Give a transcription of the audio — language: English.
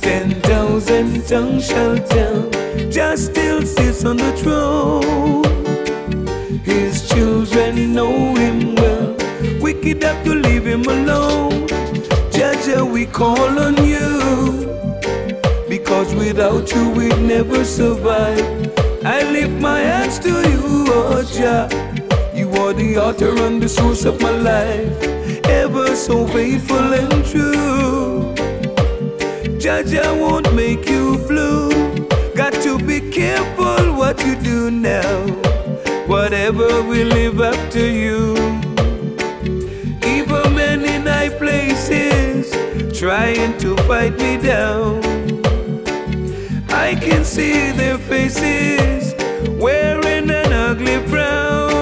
10,000 tongues shall tell, Jah still sits on the throne. His children know him well. Wicked have to leave him alone. Jah, we call on you, because without you we'd never survive. I lift my hands to you, oh Jah. You are the author and the source of my life, ever so faithful and true. Jah won't make you blue. Got to be careful what you do now. Whatever will live up to you. Evil men in high places trying to fight me down. I can see their faces wearing an ugly frown.